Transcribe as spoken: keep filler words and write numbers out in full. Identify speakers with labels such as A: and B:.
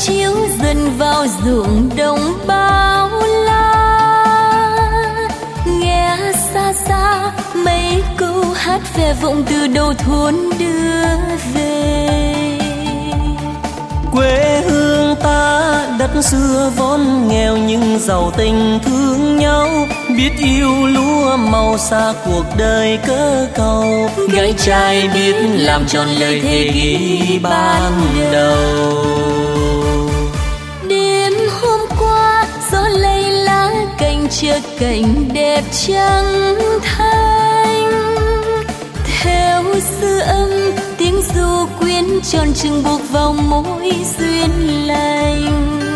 A: chiếu dần vào ruộng đồng bao la. Nghe xa xa mấy câu hát ve vọng từ đầu thôn đưa về.
B: Quê hương ta đất xưa vốn nghèo nhưng giàu tình thương nhau, biết yêu lúa màu xa cuộc đời cơ cầu. Gái trai biết làm tròn lời thề ghi ban đầu.
A: Đêm hôm qua gió lay lá cành chờ cảnh đẹp trắng thanh. Theo dư âm tiếng ru quyến tròn trừng buộc vào mối duyên lành.